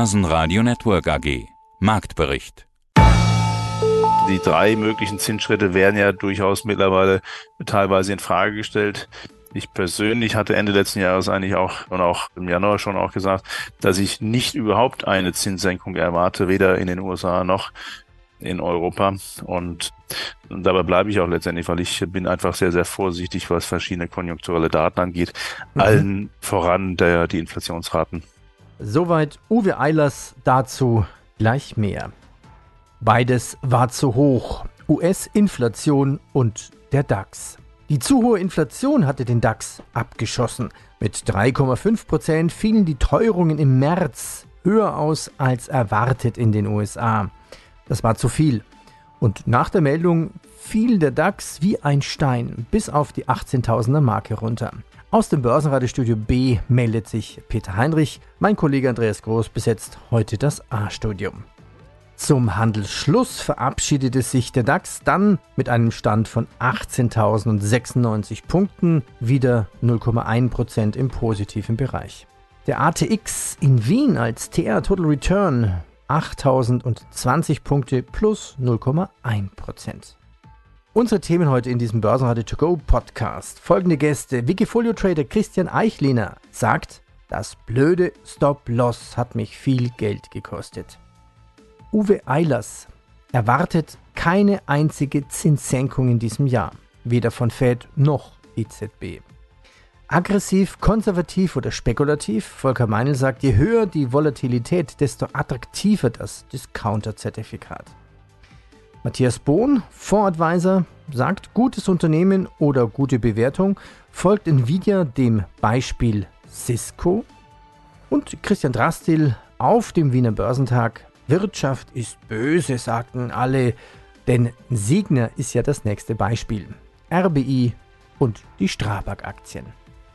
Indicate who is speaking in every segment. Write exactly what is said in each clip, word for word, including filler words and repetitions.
Speaker 1: Börsenradio Network A G. Marktbericht.
Speaker 2: Die drei möglichen Zinsschritte werden ja durchaus mittlerweile teilweise in Frage gestellt. Ich persönlich hatte Ende letzten Jahres eigentlich auch und auch im Januar schon auch gesagt, dass ich nicht überhaupt eine Zinssenkung erwarte, weder in den U S A noch in Europa. Und dabei bleibe ich auch letztendlich, weil ich bin einfach sehr, sehr vorsichtig, was verschiedene konjunkturelle Daten angeht. Mhm. Allen voran der, die Inflationsraten.
Speaker 3: Soweit Uwe Eilers, dazu gleich mehr. Beides war zu hoch. U S-Inflation und der DAX. Die zu hohe Inflation hatte den DAX abgeschossen. Mit drei Komma fünf Prozent fielen die Teuerungen im März höher aus als erwartet in den U S A. Das war zu viel. Und nach der Meldung fiel der DAX wie ein Stein bis auf die achtzehntausender Marke runter. Aus dem Börsenradiostudio B meldet sich Peter Heinrich. Mein Kollege Andreas Groß besetzt heute das A-Studio. Zum Handelsschluss verabschiedete sich der DAX dann mit einem Stand von achtzehntausendsechsundneunzig Punkten, wieder null Komma eins Prozent im positiven Bereich. Der A T X in Wien als T R Total Return achttausendzwanzig Punkte plus null Komma eins Prozent. Unsere Themen heute in diesem Börsenradio To Go Podcast. Folgende Gäste. Wikifolio-Trader Christian Eichlehner sagt, das blöde Stop-Loss hat mich viel Geld gekostet. Uwe Eilers erwartet keine einzige Zinssenkung in diesem Jahr, weder von Fed noch E Z B. Aggressiv, konservativ oder spekulativ? Volker Meinl sagt, je höher die Volatilität, desto attraktiver das Discounter-Zertifikat. Matthias Bohn, Fondsadvisor, sagt, gutes Unternehmen oder gute Bewertung folgt Nvidia dem Beispiel Cisco. Und Christian Drastil auf dem Wiener Börsentag, Wirtschaft ist böse, sagten alle, denn Signa ist ja das nächste Beispiel. R B I und die Strabag-Aktien.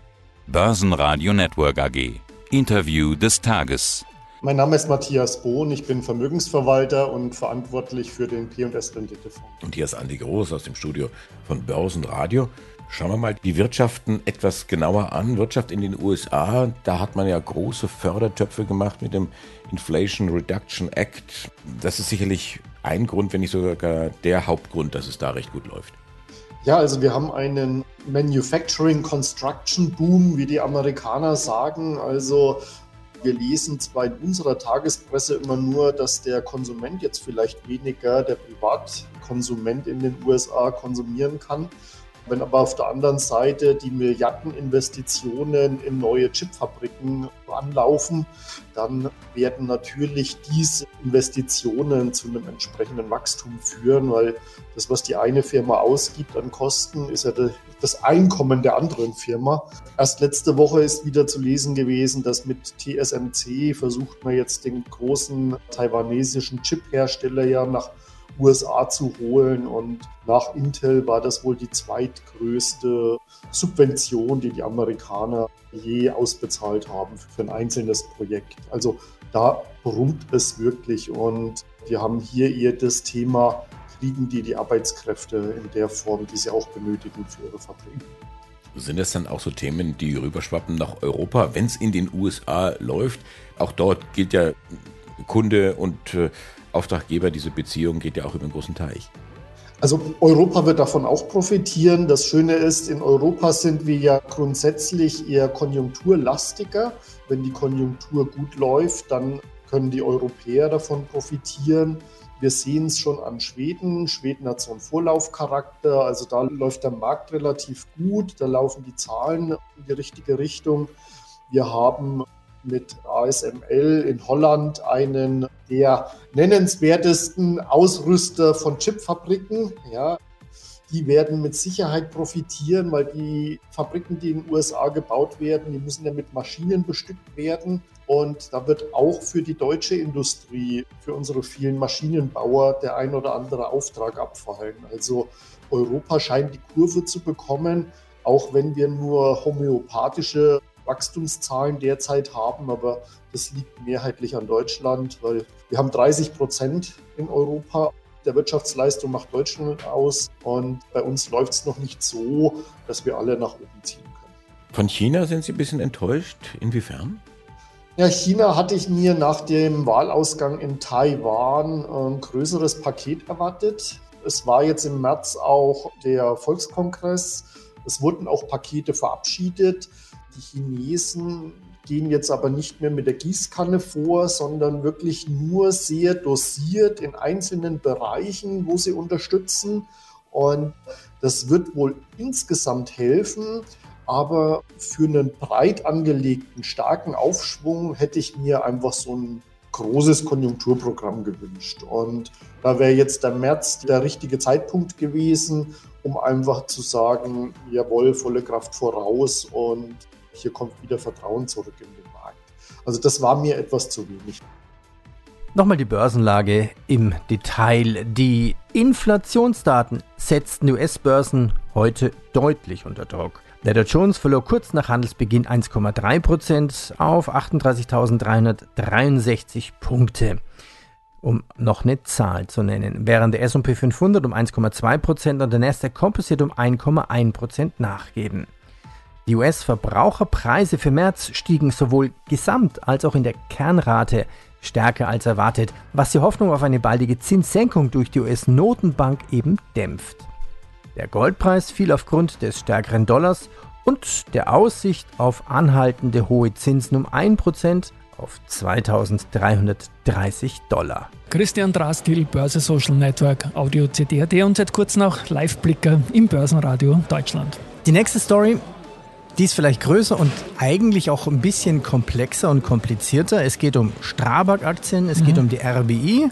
Speaker 1: Börsenradio Network A G. Interview des Tages.
Speaker 4: Mein Name ist Matthias Bohn, ich bin Vermögensverwalter und verantwortlich für den P und S Renditefonds.
Speaker 5: Und hier ist Andi Groß aus dem Studio von Börsenradio. Schauen wir mal die Wirtschaften etwas genauer an. Wirtschaft in den U S A, da hat man ja große Fördertöpfe gemacht mit dem Inflation Reduction Act. Das ist sicherlich ein Grund, wenn nicht sogar der Hauptgrund, dass es da recht gut läuft.
Speaker 4: Ja, also wir haben einen Manufacturing Construction Boom, wie die Amerikaner sagen. Also wir lesen zwar in unserer Tagespresse immer nur, dass der Konsument jetzt vielleicht weniger, der Privatkonsument in den U S A konsumieren kann. Wenn aber auf der anderen Seite die Milliardeninvestitionen in neue Chipfabriken anlaufen, dann werden natürlich diese Investitionen zu einem entsprechenden Wachstum führen, weil das, was die eine Firma ausgibt an Kosten, ist ja das Einkommen der anderen Firma. Erst letzte Woche ist wieder zu lesen gewesen, dass mit T S M C versucht man jetzt den großen taiwanesischen Chiphersteller ja nach U S A zu holen, und nach Intel war das wohl die zweitgrößte Subvention, die die Amerikaner je ausbezahlt haben für ein einzelnes Projekt. Also da brummt es wirklich, und wir haben hier eher das Thema, kriegen die die Arbeitskräfte in der Form, die sie auch benötigen für ihre Fabriken.
Speaker 5: Sind das dann auch so Themen, die rüberschwappen nach Europa, wenn es in den U S A läuft? Auch dort gilt ja Kunde und äh, Auftraggeber, diese Beziehung geht ja auch über den großen Teich.
Speaker 4: Also Europa wird davon auch profitieren. Das Schöne ist, in Europa sind wir ja grundsätzlich eher konjunkturlastiger. Wenn die Konjunktur gut läuft, dann können die Europäer davon profitieren. Wir sehen es schon an Schweden. Schweden hat so einen Vorlaufcharakter, also da läuft der Markt relativ gut, da laufen die Zahlen in die richtige Richtung. Wir haben mit A S M L in Holland einen der nennenswertesten Ausrüster von Chipfabriken. Ja, die werden mit Sicherheit profitieren, weil die Fabriken, die in den U S A gebaut werden, die müssen ja mit Maschinen bestückt werden. Und da wird auch für die deutsche Industrie, für unsere vielen Maschinenbauer, der ein oder andere Auftrag abfallen. Also Europa scheint die Kurve zu bekommen, auch wenn wir nur homöopathische Wachstumszahlen derzeit haben, aber das liegt mehrheitlich an Deutschland, weil wir haben dreißig Prozent in Europa der Wirtschaftsleistung macht Deutschland aus, und bei uns läuft es noch nicht so, dass wir alle nach oben ziehen können.
Speaker 5: Von China sind Sie ein bisschen enttäuscht? Inwiefern?
Speaker 4: Ja, China hatte ich mir nach dem Wahlausgang in Taiwan ein größeres Paket erwartet. Es war jetzt im März auch der Volkskongress. Es wurden auch Pakete verabschiedet. Die Chinesen gehen jetzt aber nicht mehr mit der Gießkanne vor, sondern wirklich nur sehr dosiert in einzelnen Bereichen, wo sie unterstützen. Und das wird wohl insgesamt helfen. Aber für einen breit angelegten, starken Aufschwung hätte ich mir einfach so ein großes Konjunkturprogramm gewünscht. Und da wäre jetzt der März der richtige Zeitpunkt gewesen, um einfach zu sagen, jawohl, volle Kraft voraus und hier kommt wieder Vertrauen zurück in den Markt. Also das war mir etwas zu wenig.
Speaker 3: Nochmal die Börsenlage im Detail. Die Inflationsdaten setzten die U S-Börsen heute deutlich unter Druck. Der Dow Jones verlor kurz nach Handelsbeginn eins Komma drei Prozent auf achtunddreißigtausenddreihundertdreiundsechzig Punkte, um noch eine Zahl zu nennen, während der S und P fünfhundert um eins Komma zwei Prozent und der Nasdaq Composite um eins Komma eins Prozent nachgeben. Die U S-Verbraucherpreise für März stiegen sowohl gesamt als auch in der Kernrate stärker als erwartet, was die Hoffnung auf eine baldige Zinssenkung durch die U S-Notenbank eben dämpft. Der Goldpreis fiel aufgrund des stärkeren Dollars und der Aussicht auf anhaltende hohe Zinsen um ein Prozent auf zweitausenddreihundertdreißig Dollar.
Speaker 6: Christian Drastil, Börse Social Network, Audio C D R D und seit kurzem auch Live-Blicker im Börsenradio Deutschland.
Speaker 3: Die nächste Story, die ist vielleicht größer und eigentlich auch ein bisschen komplexer und komplizierter. Es geht um Strabag-Aktien, es mhm. geht um die R B I.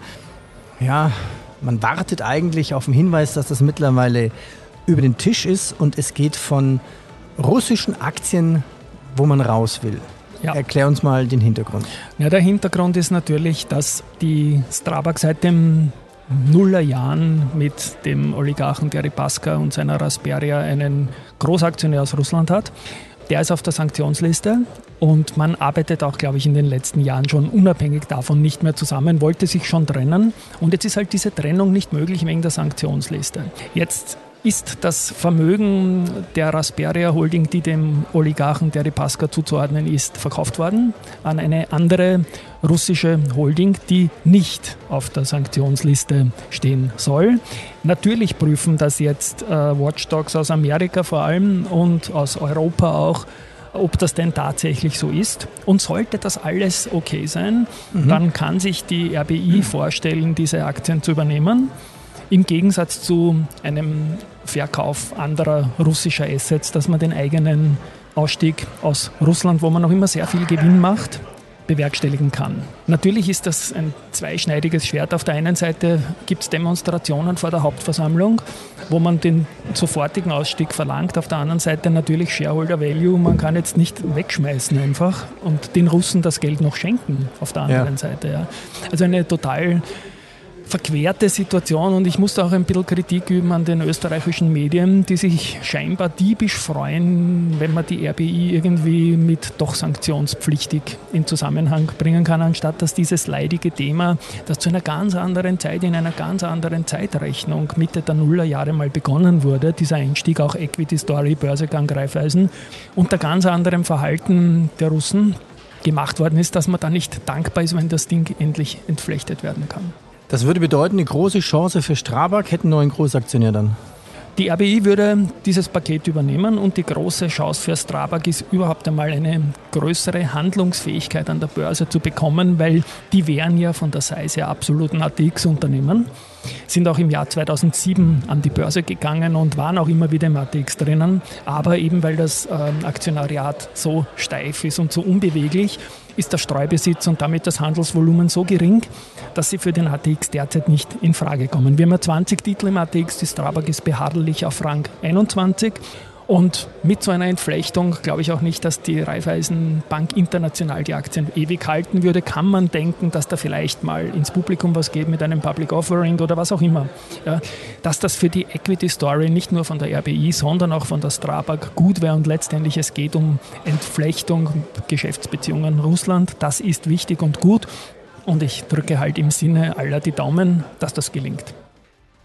Speaker 3: Ja, man wartet eigentlich auf den Hinweis, dass das mittlerweile über den Tisch ist und es geht von russischen Aktien, wo man raus will. Ja. Erklär uns mal den Hintergrund.
Speaker 6: Ja, der Hintergrund ist natürlich, dass die Strabag seit den Nullerjahren mit dem Oligarchen Deripaska und seiner Rasperia einen Großaktionär aus Russland hat. Der ist auf der Sanktionsliste und man arbeitet auch, glaube ich, in den letzten Jahren schon unabhängig davon nicht mehr zusammen, wollte sich schon trennen und jetzt ist halt diese Trennung nicht möglich wegen der Sanktionsliste. Jetzt ist das Vermögen der Rasperia Holding, die dem Oligarchen Deripaska zuzuordnen ist, verkauft worden an eine andere russische Holding, die nicht auf der Sanktionsliste stehen soll. Natürlich prüfen das jetzt äh, Watchdogs aus Amerika vor allem und aus Europa auch, ob das denn tatsächlich so ist. Und sollte das alles okay sein, mhm. dann kann sich die R B I vorstellen, diese Aktien zu übernehmen. Im Gegensatz zu einem Verkauf anderer russischer Assets, dass man den eigenen Ausstieg aus Russland, wo man noch immer sehr viel Gewinn macht, bewerkstelligen kann. Natürlich ist das ein zweischneidiges Schwert. Auf der einen Seite gibt es Demonstrationen vor der Hauptversammlung, wo man den sofortigen Ausstieg verlangt. Auf der anderen Seite natürlich Shareholder Value. Man kann jetzt nicht wegschmeißen einfach und den Russen das Geld noch schenken auf der anderen ja. Seite. Ja. Also eine total verquerte Situation und ich musste auch ein bisschen Kritik üben an den österreichischen Medien, die sich scheinbar diebisch freuen, wenn man die R B I irgendwie mit doch sanktionspflichtig in Zusammenhang bringen kann, anstatt dass dieses leidige Thema, das zu einer ganz anderen Zeit, in einer ganz anderen Zeitrechnung Mitte der Nullerjahre mal begonnen wurde, dieser Einstieg, auch Equity Story, Börsegang Raiffeisen, unter ganz anderem Verhalten der Russen gemacht worden ist, dass man da nicht dankbar ist, wenn das Ding endlich entflechtet werden kann.
Speaker 3: Das würde bedeuten, eine große Chance für Strabag, hätten neuen Großaktionär dann.
Speaker 6: Die R B I würde dieses Paket übernehmen und die große Chance für Strabag ist überhaupt einmal eine größere Handlungsfähigkeit an der Börse zu bekommen, weil die wären ja von der Size her absolut ein A T X-Unternehmen, sind auch im Jahr zweitausendsieben an die Börse gegangen und waren auch immer wieder im A T X drinnen, aber eben weil das äh, Aktionariat so steif ist und so unbeweglich, ist der Streubesitz und damit das Handelsvolumen so gering, dass sie für den A T X derzeit nicht in Frage kommen. Wir haben ja zwanzig Titel im A T X, die Strabag ist beharrlich auf Rang einundzwanzig und mit so einer Entflechtung glaube ich auch nicht, dass die Raiffeisenbank International die Aktien ewig halten würde. Kann man denken, dass da vielleicht mal ins Publikum was geht mit einem Public Offering oder was auch immer. Ja, dass das für die Equity Story nicht nur von der R B I, sondern auch von der Strabag gut wäre und letztendlich es geht um Entflechtung, Geschäftsbeziehungen Russland. Das ist wichtig und gut und ich drücke halt im Sinne aller die Daumen, dass das gelingt.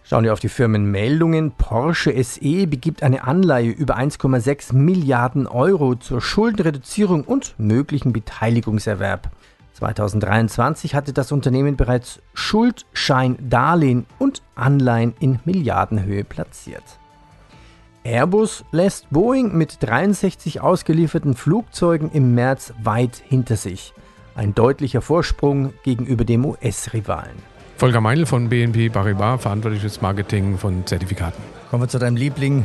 Speaker 3: Schauen wir auf die Firmenmeldungen. Porsche S E begibt eine Anleihe über eins Komma sechs Milliarden Euro zur Schuldenreduzierung und möglichen Beteiligungserwerb. zweitausenddreiundzwanzig hatte das Unternehmen bereits Schuldschein, Darlehen und Anleihen in Milliardenhöhe platziert. Airbus lässt Boeing mit dreiundsechzig ausgelieferten Flugzeugen im März weit hinter sich. Ein deutlicher Vorsprung gegenüber dem U S-Rivalen.
Speaker 7: Volker Meindl von B N P Paribas, verantwortliches Marketing von Zertifikaten.
Speaker 3: Kommen wir zu deinem Liebling,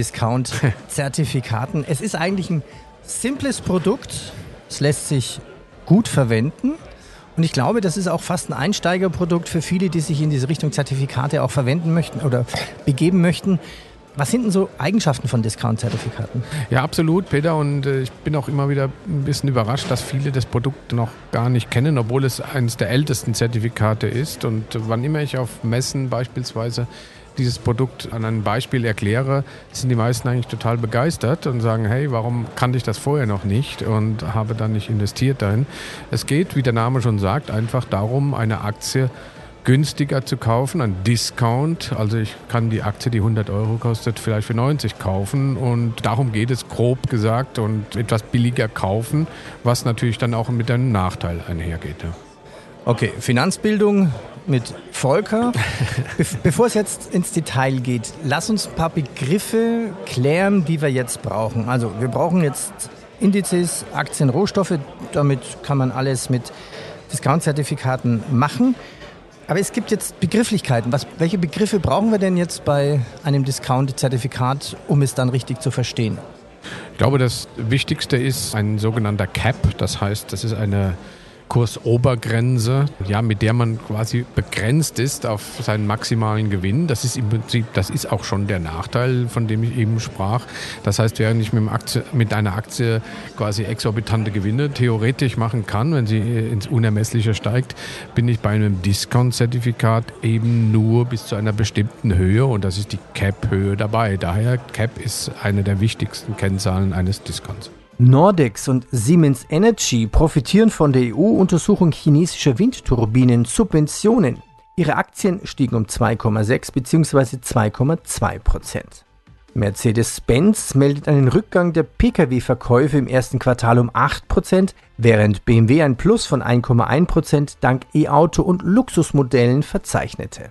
Speaker 3: Discount-Zertifikaten. Es ist eigentlich ein simples Produkt. Es lässt sich gut verwenden. Und ich glaube, das ist auch fast ein Einsteigerprodukt für viele, die sich in diese Richtung Zertifikate auch verwenden möchten oder begeben möchten. Was sind denn so Eigenschaften von Discount-Zertifikaten?
Speaker 7: Ja, absolut, Peter. Und äh, ich bin auch immer wieder ein bisschen überrascht, dass viele das Produkt noch gar nicht kennen, obwohl es eines der ältesten Zertifikate ist. Und äh, wann immer ich auf Messen beispielsweise dieses Produkt an einem Beispiel erkläre, sind die meisten eigentlich total begeistert und sagen, hey, warum kannte ich das vorher noch nicht und habe dann nicht investiert dahin. Es geht, wie der Name schon sagt, einfach darum, eine Aktie günstiger zu kaufen, ein Discount. Also ich kann die Aktie, die hundert Euro kostet, vielleicht für neunzig kaufen und darum geht es grob gesagt und etwas billiger kaufen, was natürlich dann auch mit einem Nachteil einhergeht. Ja.
Speaker 3: Okay, Finanzbildung mit Volker. Be- bevor es jetzt ins Detail geht, lass uns ein paar Begriffe klären, die wir jetzt brauchen. Also wir brauchen jetzt Indizes, Aktien, Rohstoffe. Damit kann man alles mit Discount-Zertifikaten machen. Aber es gibt jetzt Begrifflichkeiten. Was, welche Begriffe brauchen wir denn jetzt bei einem Discount-Zertifikat, um es dann richtig zu verstehen?
Speaker 7: Ich glaube, das Wichtigste ist ein sogenannter Cap. Das heißt, das ist eine Kursobergrenze, ja, mit der man quasi begrenzt ist auf seinen maximalen Gewinn. Das ist im Prinzip, das ist auch schon der Nachteil, von dem ich eben sprach. Das heißt, während ich mit, dem Aktie, mit einer Aktie quasi exorbitante Gewinne theoretisch machen kann, wenn sie ins Unermessliche steigt, bin ich bei einem Discount-Zertifikat eben nur bis zu einer bestimmten Höhe und das ist die Cap-Höhe dabei. Daher Cap ist eine der wichtigsten Kennzahlen eines Discounts.
Speaker 3: Nordex und Siemens Energy profitieren von der E U-Untersuchung chinesischer Windturbinen-Subventionen. Ihre Aktien stiegen um zwei Komma sechs bzw. zwei Komma zwei Prozent. Mercedes-Benz meldet einen Rückgang der Pkw-Verkäufe im ersten Quartal um acht Prozent, während B M W ein Plus von eins Komma eins Prozent dank E-Auto- und Luxusmodellen verzeichnete.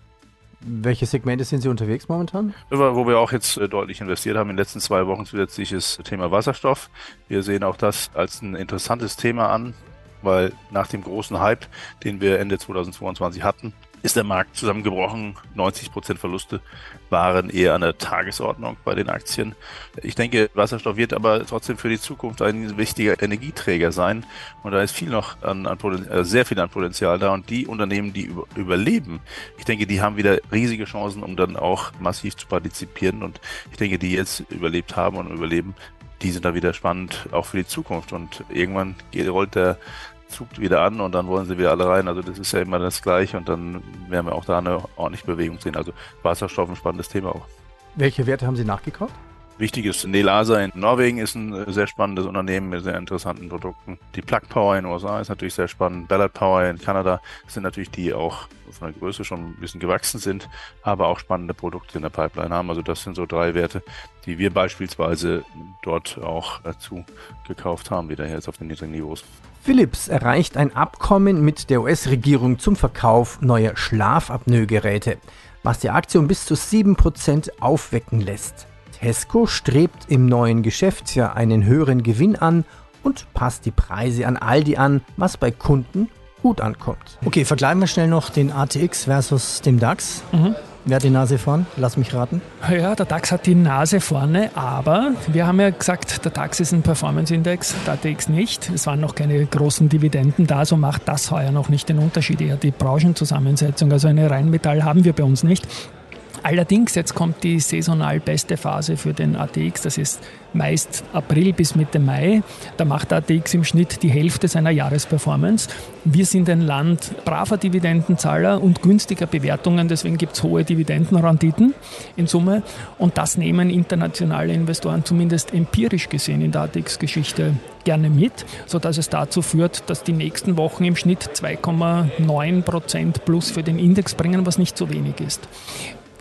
Speaker 3: Welche Segmente sind Sie unterwegs momentan?
Speaker 2: Wo wir auch jetzt deutlich investiert haben in den letzten zwei Wochen zusätzliches Thema Wasserstoff. Wir sehen auch das als ein interessantes Thema an, weil nach dem großen Hype, den wir Ende zweitausendzweiundzwanzig hatten, ist der Markt zusammengebrochen. neunzig Prozent Verluste waren eher an der Tagesordnung bei den Aktien. Ich denke, Wasserstoff wird aber trotzdem für die Zukunft ein wichtiger Energieträger sein. Und da ist viel noch an, an Potenzial, sehr viel an Potenzial da. Und die Unternehmen, die über, überleben, ich denke, die haben wieder riesige Chancen, um dann auch massiv zu partizipieren. Und ich denke, die jetzt überlebt haben und überleben, die sind da wieder spannend, auch für die Zukunft. Und irgendwann geht, rollt der Zug wieder an und dann wollen sie wieder alle rein. Also das ist ja immer das Gleiche und dann werden wir auch da eine ordentliche Bewegung sehen. Also Wasserstoff ein spannendes Thema auch.
Speaker 3: Welche Werte haben Sie nachgekauft?
Speaker 2: Wichtig ist, Nelasa in Norwegen ist ein sehr spannendes Unternehmen mit sehr interessanten Produkten. Die Plug Power in den U S A ist natürlich sehr spannend. Ballard Power in Kanada sind natürlich die auch von der Größe schon ein bisschen gewachsen sind, aber auch spannende Produkte in der Pipeline haben. Also das sind so drei Werte, die wir beispielsweise dort auch dazu gekauft haben, wieder jetzt auf den niedrigen Niveaus.
Speaker 3: Philips erreicht ein Abkommen mit der U S-Regierung zum Verkauf neuer Schlafapnoe-Geräte, was die Aktie um bis zu sieben Prozent aufwecken lässt. Tesco strebt im neuen Geschäftsjahr einen höheren Gewinn an und passt die Preise an Aldi an, was bei Kunden gut ankommt. Okay, vergleichen wir schnell noch den A T X versus dem DAX. Mhm. Wer hat die Nase vorn? Lass mich raten.
Speaker 6: Ja, der DAX hat die Nase vorne, aber wir haben ja gesagt, der DAX ist ein Performance-Index, der A T X nicht. Es waren noch keine großen Dividenden da, so macht das heuer noch nicht den Unterschied. Eher die Branchenzusammensetzung, also eine Rheinmetall haben wir bei uns nicht. Allerdings, jetzt kommt die saisonal beste Phase für den A T X, das ist meist April bis Mitte Mai. Da macht der A T X im Schnitt die Hälfte seiner Jahresperformance. Wir sind ein Land braver Dividendenzahler und günstiger Bewertungen, deswegen gibt es hohe Dividendenrenditen in Summe. Und das nehmen internationale Investoren zumindest empirisch gesehen in der A T X-Geschichte gerne mit, sodass es dazu führt, dass die nächsten Wochen im Schnitt zwei Komma neun Prozent plus für den Index bringen, was nicht so wenig ist.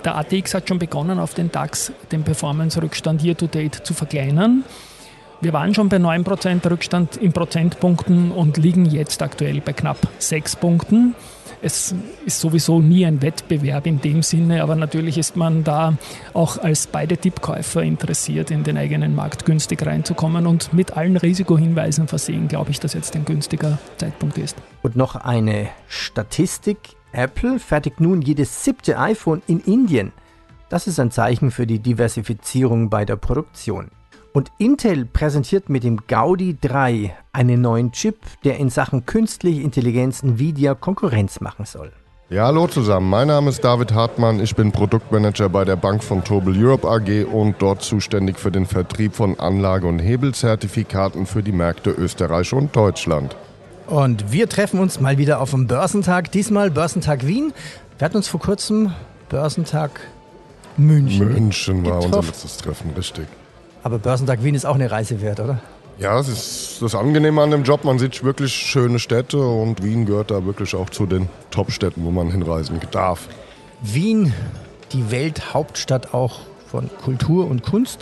Speaker 6: Der A T X hat schon begonnen, auf den DAX den Performance-Rückstand year-to-date zu verkleinern. Wir waren schon bei neun Prozent Rückstand in Prozentpunkten und liegen jetzt aktuell bei knapp sechs Punkten. Es ist sowieso nie ein Wettbewerb in dem Sinne, aber natürlich ist man da auch als beide Tippkäufer interessiert, in den eigenen Markt günstig reinzukommen und mit allen Risikohinweisen versehen, glaube ich, dass jetzt ein günstiger Zeitpunkt ist.
Speaker 3: Und noch eine Statistik. Apple fertigt nun jedes siebte iPhone in Indien. Das ist ein Zeichen für die Diversifizierung bei der Produktion. Und Intel präsentiert mit dem Gaudi drei einen neuen Chip, der in Sachen künstliche Intelligenz Nvidia Konkurrenz machen soll.
Speaker 8: Ja, hallo zusammen. Mein Name ist David Hartmann. Ich bin Produktmanager bei der Bank Vontobel Europe A G und dort zuständig für den Vertrieb von Anlage- und Hebelzertifikaten für die Märkte Österreich und Deutschland.
Speaker 3: Und wir treffen uns mal wieder auf dem Börsentag, diesmal Börsentag Wien. Wir hatten uns vor kurzem Börsentag München
Speaker 8: München war
Speaker 3: getroffen.
Speaker 8: unser letztes Treffen, richtig.
Speaker 3: Aber Börsentag Wien ist auch eine Reise wert, oder?
Speaker 8: Ja, es ist das Angenehme an dem Job. Man sieht wirklich schöne Städte und Wien gehört da wirklich auch zu den Top-Städten, wo man hinreisen darf.
Speaker 3: Wien, die Welthauptstadt auch von Kultur und Kunst.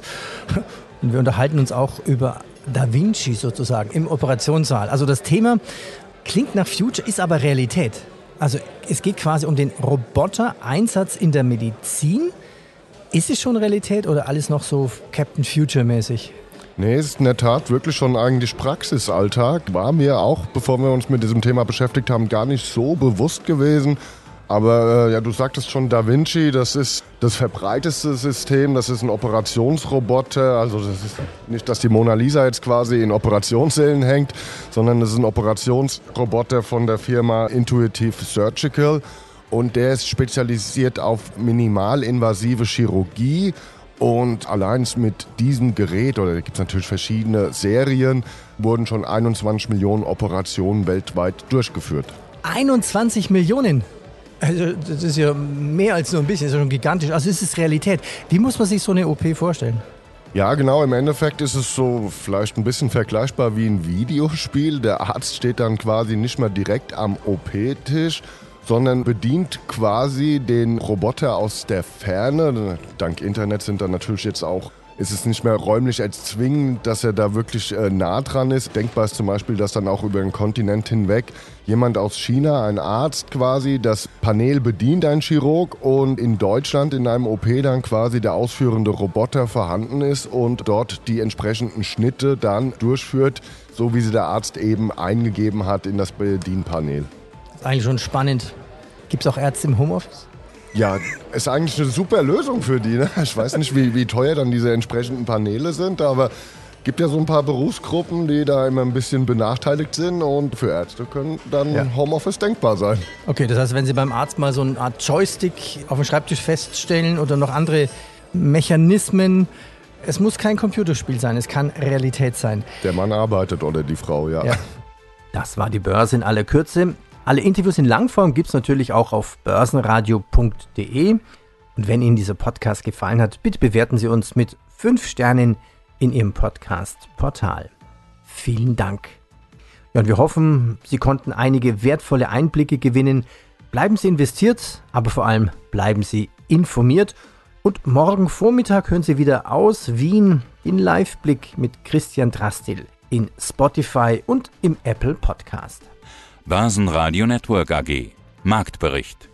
Speaker 3: Und wir unterhalten uns auch über Da Vinci sozusagen im Operationssaal. Also das Thema klingt nach Future, ist aber Realität. Also es geht quasi um den Roboter-Einsatz in der Medizin. Ist es schon Realität oder alles noch so Captain Future-mäßig?
Speaker 8: Nee, es ist in der Tat wirklich schon eigentlich Praxisalltag. War mir auch, bevor wir uns mit diesem Thema beschäftigt haben, gar nicht so bewusst gewesen. Aber äh, ja, du sagtest schon, Da Vinci, das ist das verbreiteste System, das ist ein Operationsroboter. Also das ist nicht, dass die Mona Lisa jetzt quasi in Operationssälen hängt, sondern das ist ein Operationsroboter von der Firma Intuitive Surgical. Und der ist spezialisiert auf minimalinvasive Chirurgie. Und allein mit diesem Gerät, oder da gibt es natürlich verschiedene Serien, wurden schon einundzwanzig Millionen Operationen weltweit durchgeführt.
Speaker 3: einundzwanzig Millionen? Also das ist ja mehr als nur ein bisschen, das ist schon gigantisch. Also es ist Realität. Wie muss man sich so eine O P vorstellen?
Speaker 8: Ja, genau. Im Endeffekt ist es so vielleicht ein bisschen vergleichbar wie ein Videospiel. Der Arzt steht dann quasi nicht mehr direkt am O P-Tisch, sondern bedient quasi den Roboter aus der Ferne. Dank Internet sind dann natürlich jetzt auch, ist es nicht mehr räumlich erzwingend, dass er da wirklich äh, nah dran ist. Denkbar ist zum Beispiel, dass dann auch über den Kontinent hinweg jemand aus China, ein Arzt quasi, das Panel bedient, ein Chirurg, und in Deutschland in einem O P dann quasi der ausführende Roboter vorhanden ist und dort die entsprechenden Schnitte dann durchführt, so wie sie der Arzt eben eingegeben hat in das Bedienpanel.
Speaker 3: Eigentlich schon spannend. Gibt es auch Ärzte im Homeoffice?
Speaker 8: Ja, ist eigentlich eine super Lösung für die. Ne? Ich weiß nicht, wie, wie teuer dann diese entsprechenden Paneele sind, aber es gibt ja so ein paar Berufsgruppen, die da immer ein bisschen benachteiligt sind, und für Ärzte können dann ja. Homeoffice denkbar sein.
Speaker 3: Okay, das heißt, wenn Sie beim Arzt mal so eine Art Joystick auf dem Schreibtisch feststellen oder noch andere Mechanismen, es muss kein Computerspiel sein, es kann Realität sein.
Speaker 8: Der Mann arbeitet oder die Frau, ja.
Speaker 3: ja. Das war die Börse in aller Kürze. Alle Interviews in Langform gibt es natürlich auch auf börsenradio punkt de. Und wenn Ihnen dieser Podcast gefallen hat, bitte bewerten Sie uns mit fünf Sternen in Ihrem Podcast-Portal. Vielen Dank. Ja, und wir hoffen, Sie konnten einige wertvolle Einblicke gewinnen. Bleiben Sie investiert, aber vor allem bleiben Sie informiert. Und morgen Vormittag hören Sie wieder aus Wien den Live-Blick mit Christian Drastil in Spotify und im Apple Podcast.
Speaker 1: Börsenradio Network A G. Marktbericht.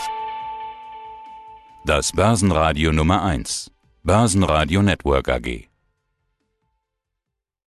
Speaker 1: Das Börsenradio Nummer eins. Börsenradio Network A G.